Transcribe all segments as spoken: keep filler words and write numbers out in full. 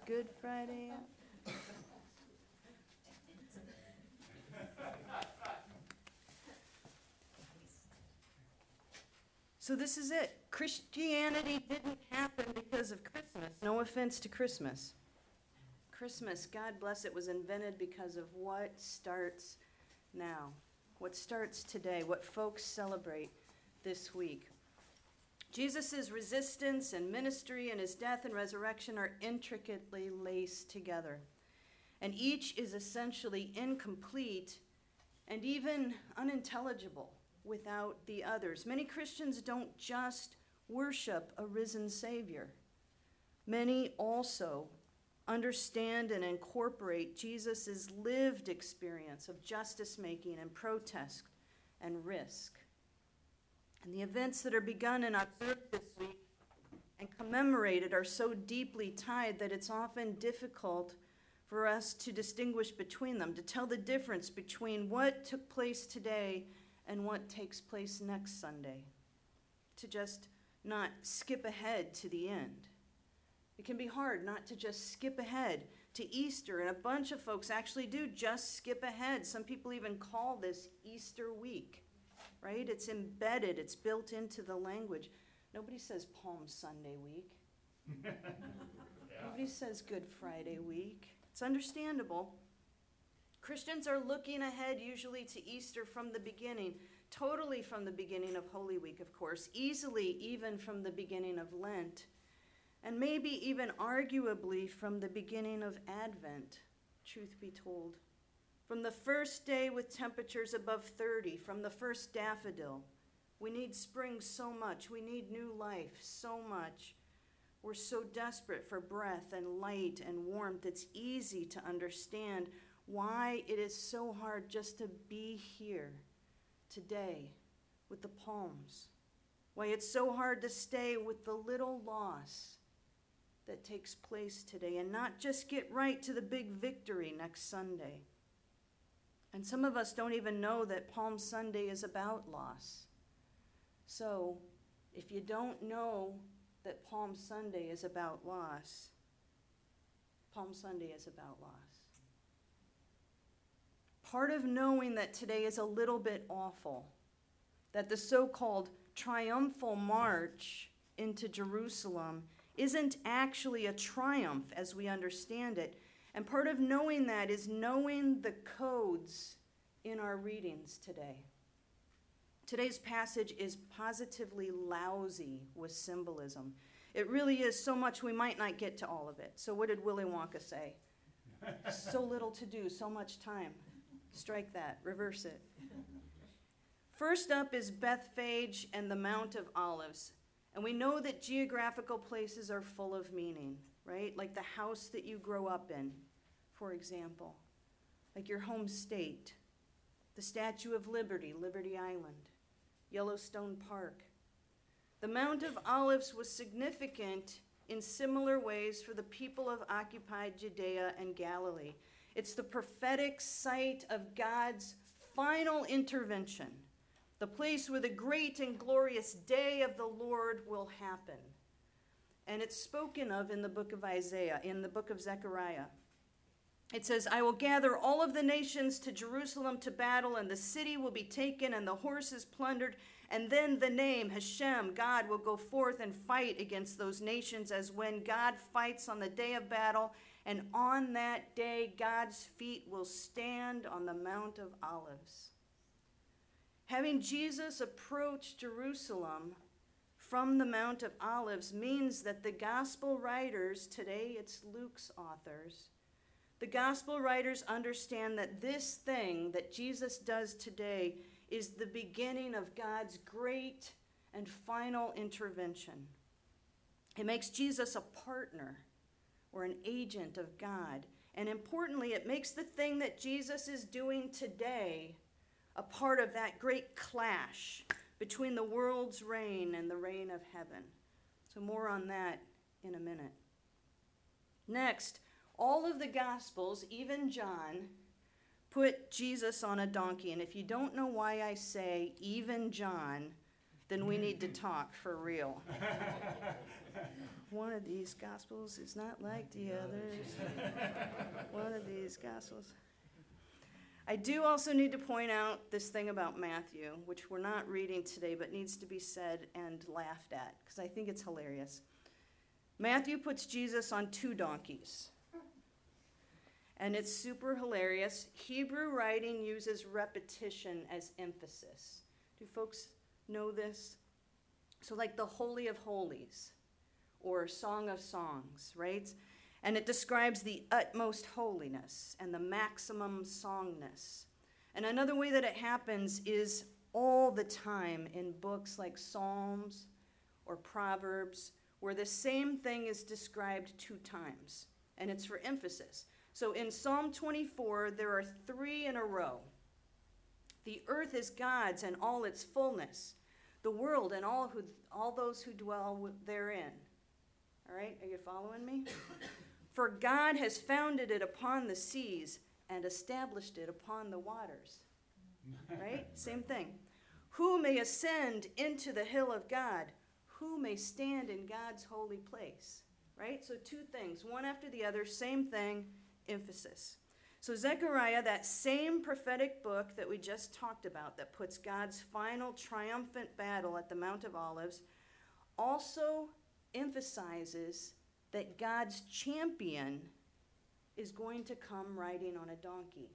Good Friday. So this is it. Christianity didn't happen because of Christmas. No offense to Christmas. Christmas, God bless it, was invented because of what starts now, what starts today, what folks celebrate this week. Jesus' resistance and ministry and his death and resurrection are intricately laced together. And each is essentially incomplete and even unintelligible without the others. Many Christians don't just worship a risen Savior. Many also understand and incorporate Jesus' lived experience of justice-making and protest and risk. And the events that are begun and observed this week and commemorated are so deeply tied that it's often difficult for us to distinguish between them, to tell the difference between what took place today and what takes place next Sunday, to just not skip ahead to the end. It can be hard not to just skip ahead to Easter, and a bunch of folks actually do just skip ahead. Some people even call this Easter week, right? It's embedded, it's built into the language. Nobody says Palm Sunday week. Yeah. Nobody says Good Friday week. It's understandable. Christians are looking ahead usually to Easter from the beginning, totally from the beginning of Holy Week, of course, easily even from the beginning of Lent, and maybe even arguably from the beginning of Advent, truth be told. From the first day with temperatures above thirty, from the first daffodil. We need spring so much. We need new life so much. We're so desperate for breath and light and warmth. It's easy to understand why it is so hard just to be here today with the palms. Why it's so hard to stay with the little loss that takes place today and not just get right to the big victory next Sunday. And some of us don't even know that Palm Sunday is about loss. So if you don't know that Palm Sunday is about loss, Palm Sunday is about loss. Part of knowing that today is a little bit awful, that the so-called triumphal march into Jerusalem isn't actually a triumph as we understand it. And part of knowing that is knowing the codes in our readings today. Today's passage is positively lousy with symbolism. It really is so much we might not get to all of it. So what did Willy Wonka say? So little to do, so much time. Strike that, reverse it. First up is Bethphage and the Mount of Olives. And we know that geographical places are full of meaning, right? Like the house that you grow up in, for example. Like your home state. The Statue of Liberty, Liberty Island. Yellowstone Park. The Mount of Olives was significant in similar ways for the people of occupied Judea and Galilee. It's the prophetic site of God's final intervention, the place where the great and glorious day of the Lord will happen. And it's spoken of in the book of Isaiah, in the book of Zechariah. It says, I will gather all of the nations to Jerusalem to battle, and the city will be taken and the horses plundered. And then the name Hashem, God, will go forth and fight against those nations as when God fights on the day of battle. And on that day, God's feet will stand on the Mount of Olives. Having Jesus approach Jerusalem from the Mount of Olives means that the gospel writers, today it's Luke's authors, the gospel writers understand that this thing that Jesus does today is the beginning of God's great and final intervention. It makes Jesus a partner or an agent of God. And importantly, it makes the thing that Jesus is doing today a part of that great clash between the world's reign and the reign of heaven. So more on that in a minute. Next, all of the Gospels, even John, put Jesus on a donkey. And if you don't know why I say even John, then we need to talk for real. one of these gospels is not like the others. One of these gospels. I do also need to point out this thing about Matthew, which we're not reading today, but needs to be said and laughed at, because I think it's hilarious. Matthew puts Jesus on two donkeys. And it's super hilarious. Hebrew writing uses repetition as emphasis. Do folks know this? So like the Holy of Holies or Song of Songs, right? And it describes the utmost holiness and the maximum songness. And another way that it happens is all the time in books like Psalms or Proverbs, where the same thing is described two times, and it's for emphasis. So in Psalm twenty-four, there are three in a row. The earth is God's and all its fullness, the world and all who all those who dwell therein. All right, are you following me? For God has founded it upon the seas and established it upon the waters. Right? Same thing. Who may ascend into the hill of God? Who may stand in God's holy place? Right? So two things, one after the other, same thing, emphasis. So Zechariah, that same prophetic book that we just talked about that puts God's final triumphant battle at the Mount of Olives, also emphasizes that God's champion is going to come riding on a donkey.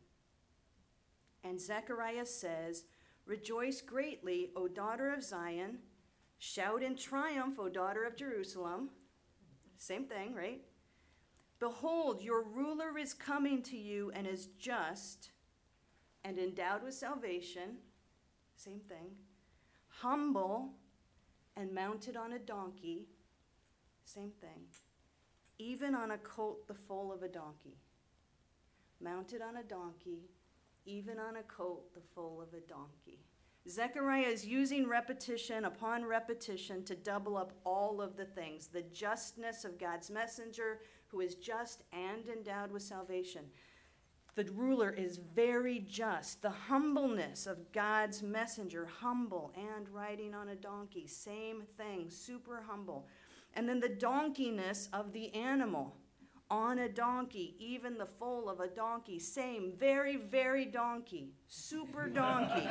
And Zechariah says, "Rejoice greatly, O daughter of Zion. Shout in triumph, O daughter of Jerusalem." Same thing, right? "Behold, your ruler is coming to you and is just and endowed with salvation." Same thing. "Humble and mounted on a donkey." Same thing. "Even on a colt, the foal of a donkey." Mounted on a donkey, even on a colt, the foal of a donkey. Zechariah is using repetition upon repetition to double up all of the things. The justness of God's messenger, who is just and endowed with salvation. The ruler is very just. The humbleness of God's messenger, humble and riding on a donkey. Same thing, super humble. And then the donkeyness of the animal, on a donkey, even the foal of a donkey, same, very, very donkey, super donkey.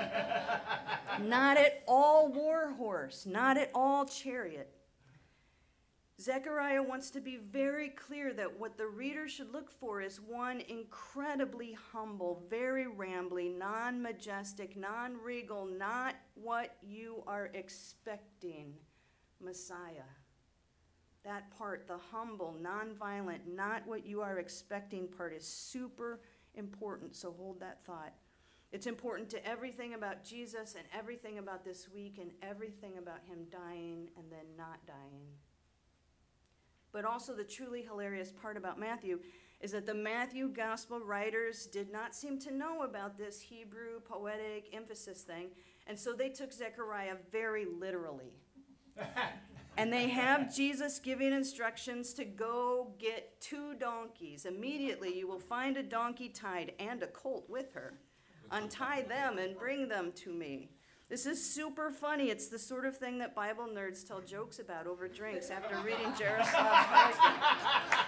Not at all war horse, not at all chariot. Zechariah wants to be very clear that what the reader should look for is one incredibly humble, very rambly, non-majestic, non-regal, not what you are expecting Messiah. That part, the humble, nonviolent, not what you are expecting part, is super important, so hold that thought. It's important to everything about Jesus and everything about this week and everything about him dying and then not dying. But also the truly hilarious part about Matthew is that the Matthew gospel writers did not seem to know about this Hebrew poetic emphasis thing, and so they took Zechariah very literally. And they have Jesus giving instructions to go get two donkeys. Immediately you will find a donkey tied and a colt with her. Untie them and bring them to me. This is super funny. It's the sort of thing that Bible nerds tell jokes about over drinks after reading Jaroslav's poetry.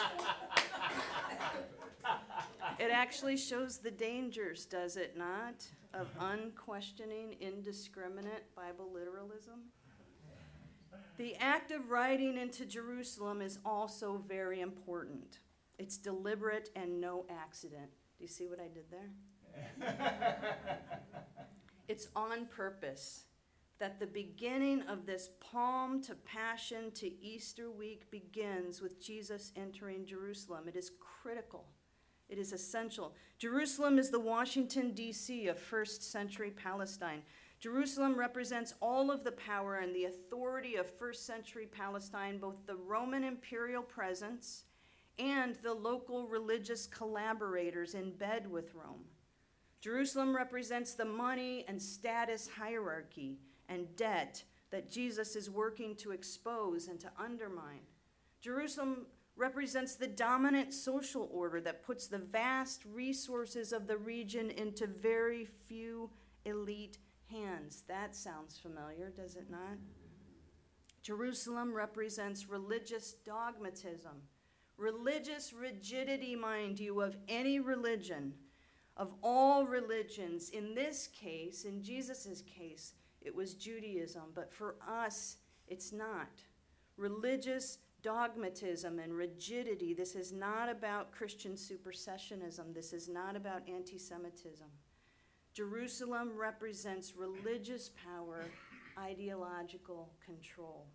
It actually shows the dangers, does it not, of unquestioning, indiscriminate Bible literalism? The act of riding into Jerusalem is also very important. It's deliberate and no accident. Do you see what I did there? It's on purpose that the beginning of this Palm to Passion to Easter week begins with Jesus entering Jerusalem. It is critical. It is essential. Jerusalem is the Washington, D C of first century Palestine. Jerusalem represents all of the power and the authority of first century Palestine, both the Roman imperial presence and the local religious collaborators in bed with Rome. Jerusalem represents the money and status hierarchy and debt that Jesus is working to expose and to undermine. Jerusalem represents the dominant social order that puts the vast resources of the region into very few elite hands. That sounds familiar, does it not? Jerusalem represents religious dogmatism, religious rigidity, mind you, of any religion, of all religions. In this case, in Jesus' case, it was Judaism, but for us, it's not. Religious dogmatism and rigidity. This is not about Christian supersessionism. This is not about anti-Semitism. Jerusalem represents religious power, ideological control.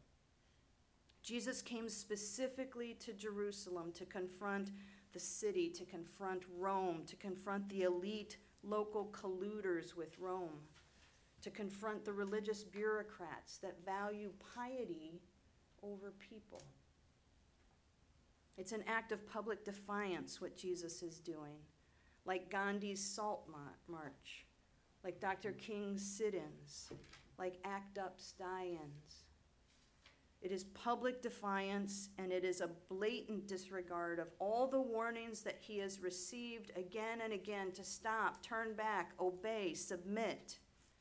Jesus came specifically to Jerusalem to confront the city, to confront Rome, to confront the elite local colluders with Rome, to confront the religious bureaucrats that value piety over people. It's an act of public defiance what Jesus is doing, like Gandhi's Salt March, like Doctor King's sit-ins, like ACT UP's die-ins. It is public defiance, and it is a blatant disregard of all the warnings that he has received again and again to stop, turn back, obey, submit.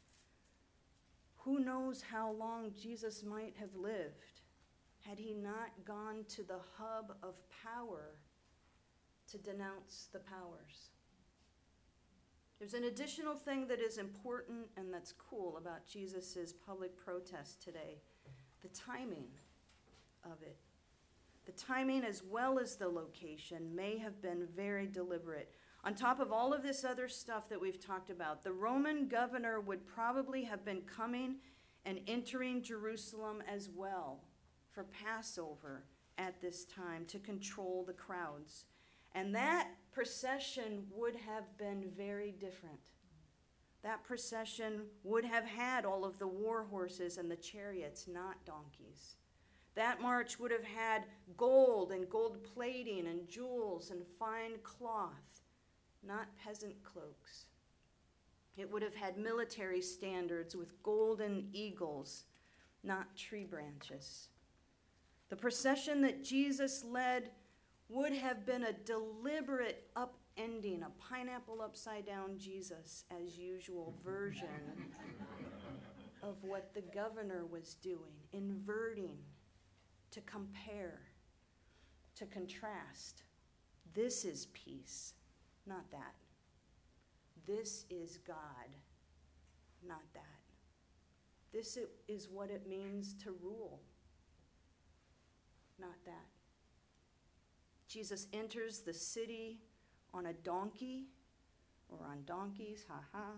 Who knows how long Jesus might have lived had he not gone to the hub of power to denounce the powers. There's an additional thing that is important and that's cool about Jesus' public protest today. The timing of it. The timing as well as the location may have been very deliberate. On top of all of this other stuff that we've talked about, the Roman governor would probably have been coming and entering Jerusalem as well for Passover at this time to control the crowds. And that procession would have been very different. That procession would have had all of the war horses and the chariots, not donkeys. That march would have had gold and gold plating and jewels and fine cloth, not peasant cloaks. It would have had military standards with golden eagles, not tree branches. The procession that Jesus led would have been a deliberate upending, a pineapple upside down Jesus, as usual, version of what the governor was doing, inverting, to compare, to contrast. This is peace, not that. This is God, not that. This is what it means to rule, not that. Jesus enters the city on a donkey, or on donkeys, ha-ha,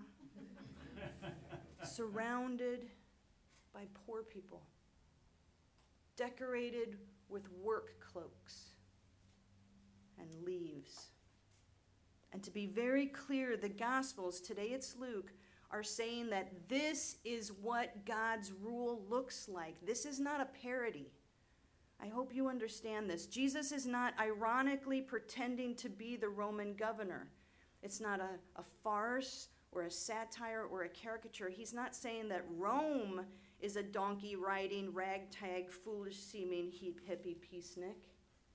surrounded by poor people, decorated with work cloaks and leaves. And to be very clear, the Gospels, today it's Luke, are saying that this is what God's rule looks like. This is not a parody. I hope you understand this. Jesus is not ironically pretending to be the Roman governor. It's not a, a farce or a satire or a caricature. He's not saying that Rome is a donkey-riding, ragtag, foolish-seeming, hippie peacenik.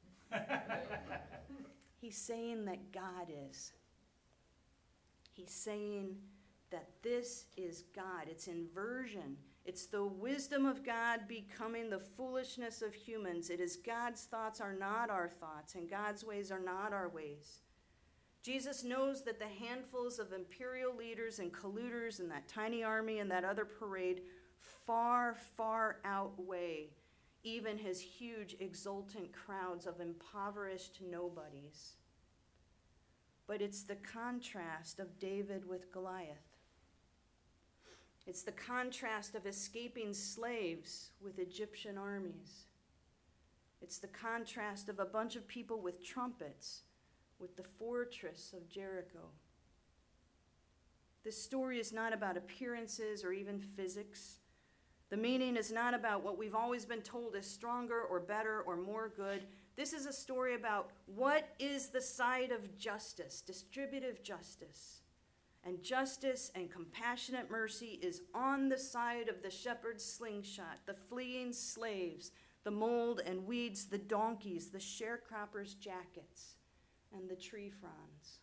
He's saying that God is. He's saying that this is God. It's inversion. It's the wisdom of God becoming the foolishness of humans. It is God's thoughts are not our thoughts, and God's ways are not our ways. Jesus knows that the handfuls of imperial leaders and colluders and that tiny army and that other parade far, far outweigh even his huge, exultant crowds of impoverished nobodies. But it's the contrast of David with Goliath. It's the contrast of escaping slaves with Egyptian armies. It's the contrast of a bunch of people with trumpets with the fortress of Jericho. This story is not about appearances or even physics. The meaning is not about what we've always been told is stronger or better or more good. This is a story about what is the side of justice, distributive justice. And justice and compassionate mercy is on the side of the shepherd's slingshot, the fleeing slaves, the mold and weeds, the donkeys, the sharecroppers' jackets, and the tree fronds.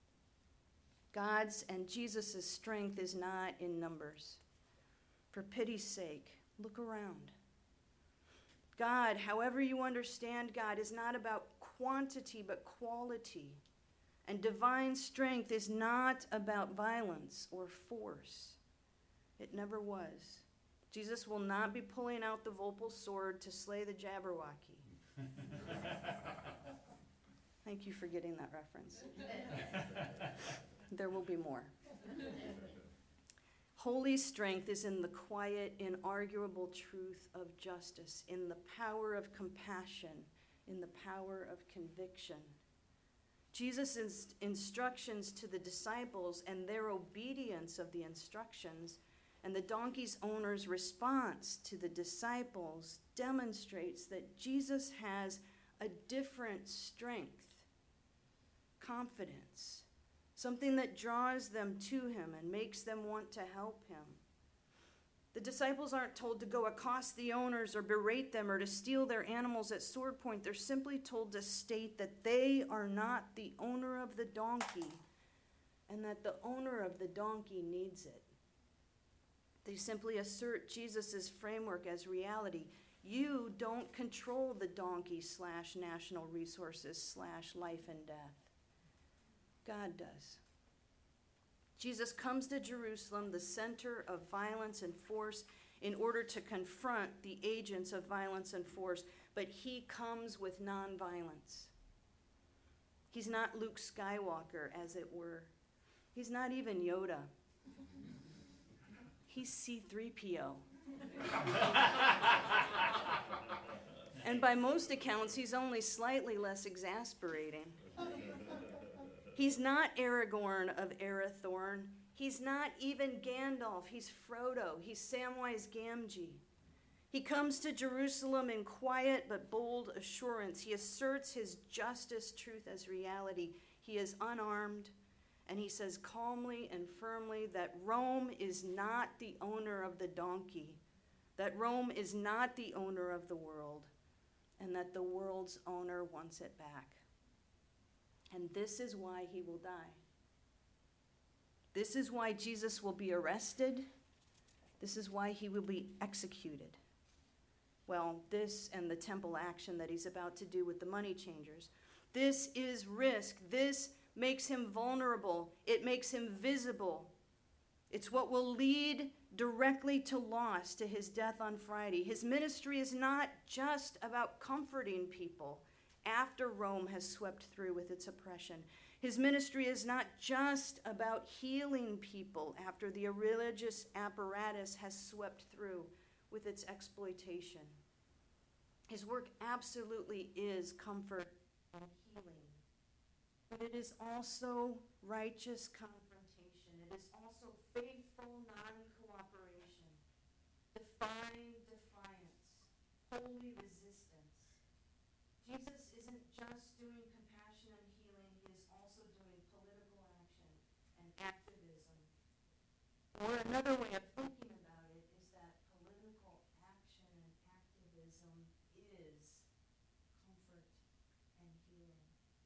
God's and Jesus' strength is not in numbers. For pity's sake, look around. God, however you understand God, is not about quantity but quality. And divine strength is not about violence or force. It never was. Jesus will not be pulling out the Volpal sword to slay the Jabberwocky. Thank you for getting that reference. There will be more. Holy strength is in the quiet, inarguable truth of justice, in the power of compassion, in the power of conviction. Jesus' instructions to the disciples and their obedience of the instructions and the donkey's owner's response to the disciples demonstrates that Jesus has a different strength, confidence, something that draws them to him and makes them want to help him. The disciples aren't told to go accost the owners or berate them or to steal their animals at sword point. They're simply told to state that they are not the owner of the donkey and that the owner of the donkey needs it. They simply assert Jesus' framework as reality. You don't control the donkey slash national resources slash life and death. God does. Jesus comes to Jerusalem, the center of violence and force, in order to confront the agents of violence and force, but he comes with nonviolence. He's not Luke Skywalker, as it were. He's not even Yoda. He's C three P O. And by most accounts, he's only slightly less exasperating. He's not Aragorn of Arathorn. He's not even Gandalf. He's Frodo. He's Samwise Gamgee. He comes to Jerusalem in quiet but bold assurance. He asserts his justice, truth as reality. He is unarmed, and he says calmly and firmly that Rome is not the owner of the donkey, that Rome is not the owner of the world, and that the world's owner wants it back. And this is why he will die. This is why Jesus will be arrested. This is why he will be executed. Well, this and the temple action that he's about to do with the money changers. This is risk. This makes him vulnerable. It makes him visible. It's what will lead directly to loss, to his death on Friday. His ministry is not just about comforting people after Rome has swept through with its oppression. His ministry is not just about healing people after the religious apparatus has swept through with its exploitation. His work absolutely is comfort and healing. But it is also righteous confrontation. It is also faithful non-cooperation, defying defiance, holy resistance. Jesus isn't just doing compassion and healing, he is also doing political action and activism. Or another way of thinking about it is that political action and activism is comfort and healing.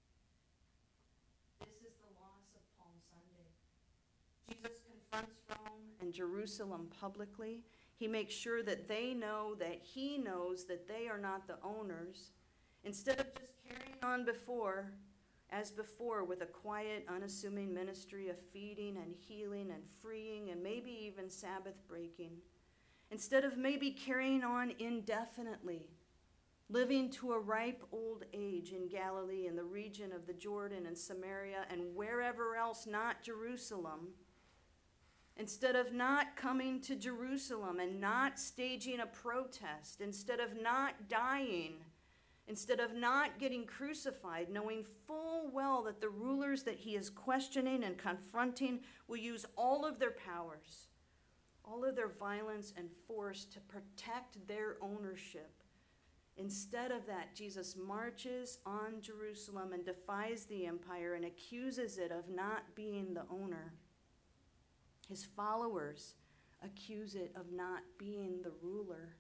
This is the loss of Palm Sunday. Jesus confronts Rome and Jerusalem publicly. He makes sure that they know that he knows that they are not the owners. Instead of just carrying on before, as before, with a quiet, unassuming ministry of feeding and healing and freeing and maybe even Sabbath breaking, instead of maybe carrying on indefinitely, living to a ripe old age in Galilee, in the region of the Jordan and Samaria and wherever else not Jerusalem, instead of not coming to Jerusalem and not staging a protest, instead of not dying, instead of not getting crucified, knowing full well that the rulers that he is questioning and confronting will use all of their powers, all of their violence and force to protect their ownership. Instead of that, Jesus marches on Jerusalem and defies the empire and accuses it of not being the owner. His followers accuse it of not being the ruler.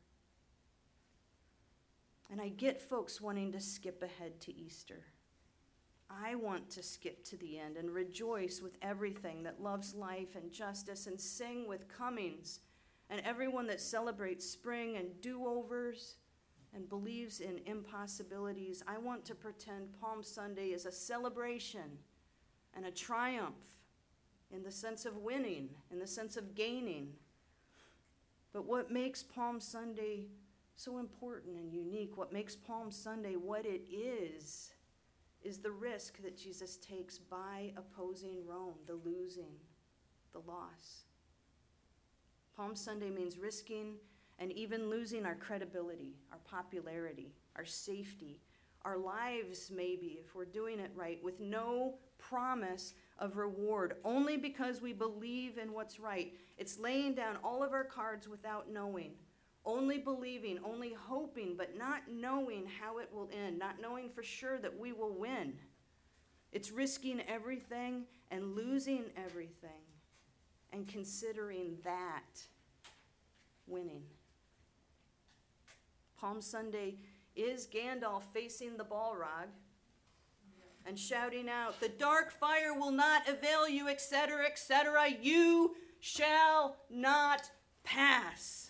And I get folks wanting to skip ahead to Easter. I want to skip to the end and rejoice with everything that loves life and justice and sing with comings and everyone that celebrates spring and do-overs and believes in impossibilities, I want to pretend Palm Sunday is a celebration and a triumph in the sense of winning, in the sense of gaining. But what makes Palm Sunday so important and unique, what makes Palm Sunday what it is, is the risk that Jesus takes by opposing Rome, the losing, the loss. Palm Sunday means risking and even losing our credibility, our popularity, our safety, our lives maybe, if we're doing it right, with no promise of reward, only because we believe in what's right. It's laying down all of our cards without knowing, only believing, only hoping, but not knowing how it will end, not knowing for sure that we will win. It's risking everything and losing everything and considering that winning. Palm Sunday is Gandalf facing the Balrog and shouting out, "The dark fire will not avail you, et cetera, et cetera. You shall not pass."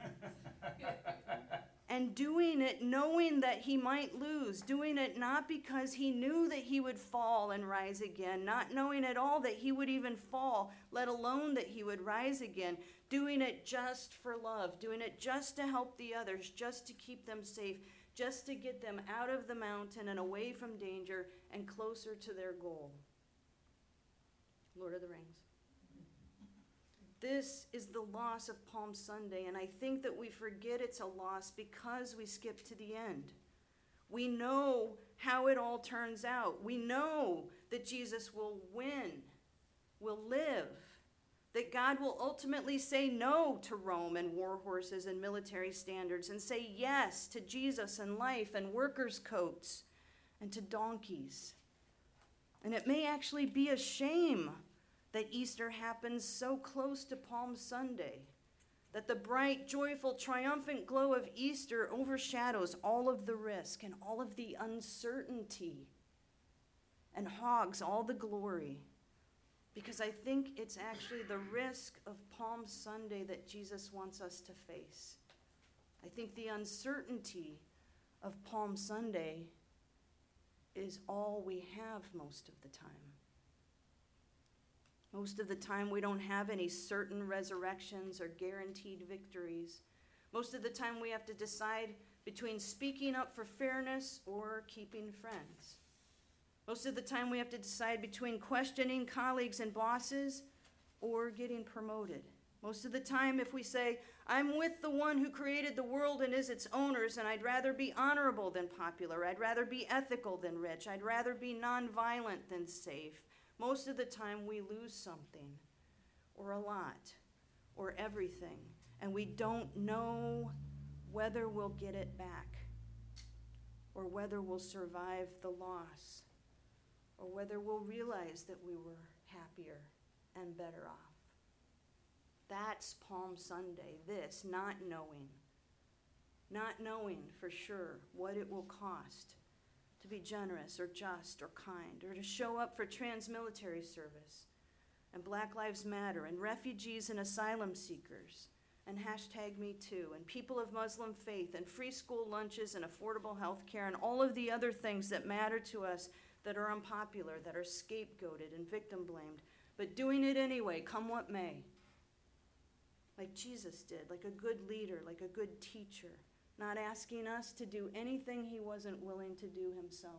And doing it knowing that he might lose, doing it not because he knew that he would fall and rise again, not knowing at all that he would even fall, let alone that he would rise again, doing it just for love, doing it just to help the others, just to keep them safe, just to get them out of the mountain and away from danger and closer to their goal. Lord of the Rings. This is the loss of Palm Sunday, and I think that we forget it's a loss because we skip to the end. We know how it all turns out. We know that Jesus will win, will live, that God will ultimately say no to Rome and war horses and military standards and say yes to Jesus and life and workers' coats and to donkeys. And it may actually be a shame that Easter happens so close to Palm Sunday, that the bright, joyful, triumphant glow of Easter overshadows all of the risk and all of the uncertainty and hogs all the glory. Because I think it's actually the risk of Palm Sunday that Jesus wants us to face. I think the uncertainty of Palm Sunday is all we have most of the time. Most of the time, we don't have any certain resurrections or guaranteed victories. Most of the time, we have to decide between speaking up for fairness or keeping friends. Most of the time, we have to decide between questioning colleagues and bosses or getting promoted. Most of the time, if we say, "I'm with the one who created the world and is its owners, and I'd rather be honorable than popular, I'd rather be ethical than rich, I'd rather be nonviolent than safe," most of the time, we lose something, or a lot, or everything, and we don't know whether we'll get it back, or whether we'll survive the loss, or whether we'll realize that we were happier and better off. That's Palm Sunday, this, not knowing. Not knowing for sure what it will cost to be generous or just or kind, or to show up for trans-military service, and Black Lives Matter, and refugees and asylum seekers, and hashtag Me Too, and people of Muslim faith, and free school lunches, and affordable health care, and all of the other things that matter to us that are unpopular, that are scapegoated and victim-blamed, but doing it anyway, come what may. Like Jesus did, like a good leader, like a good teacher, not asking us to do anything he wasn't willing to do himself.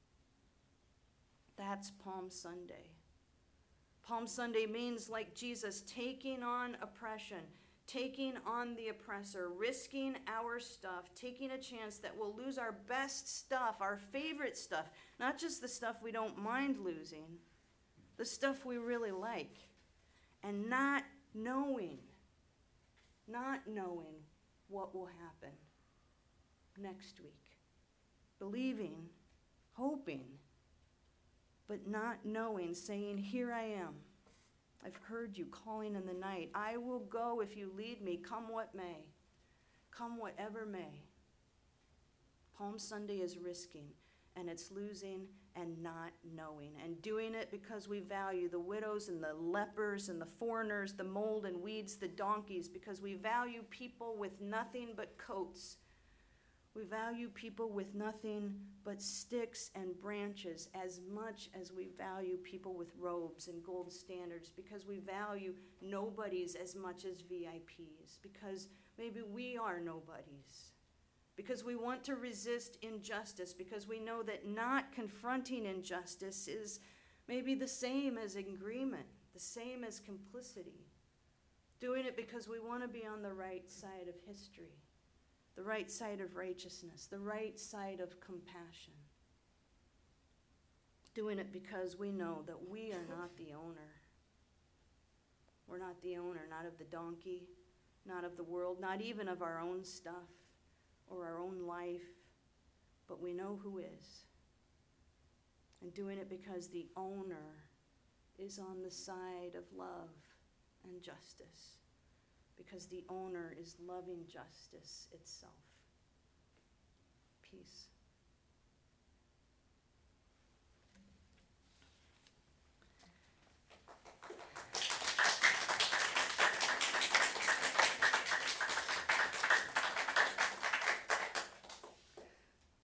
That's Palm Sunday. Palm Sunday means, like Jesus, taking on oppression, taking on the oppressor, risking our stuff, taking a chance that we'll lose our best stuff, our favorite stuff, not just the stuff we don't mind losing, the stuff we really like, and not knowing, not knowing what will happen next week. Believing, hoping, but not knowing, saying, "Here I am. I've heard you calling in the night. I will go if you lead me, come what may, come whatever may." Palm Sunday is risking, and it's losing and not knowing, and doing it because we value the widows and the lepers and the foreigners, the mold and weeds, the donkeys, because we value people with nothing but coats, We value people with nothing but sticks and branches as much as we value people with robes and gold standards, because we value nobodies as much as V I Ps, because maybe we are nobodies, because we want to resist injustice, because we know that not confronting injustice is maybe the same as agreement, the same as complicity. Doing it because we want to be on the right side of history, the right side of righteousness, the right side of compassion. Doing it because we know that we are not the owner. We're not the owner, not of the donkey, not of the world, not even of our own stuff or our own life, but we know who is. And doing it because the owner is on the side of love and justice, because the owner is loving justice itself. Peace.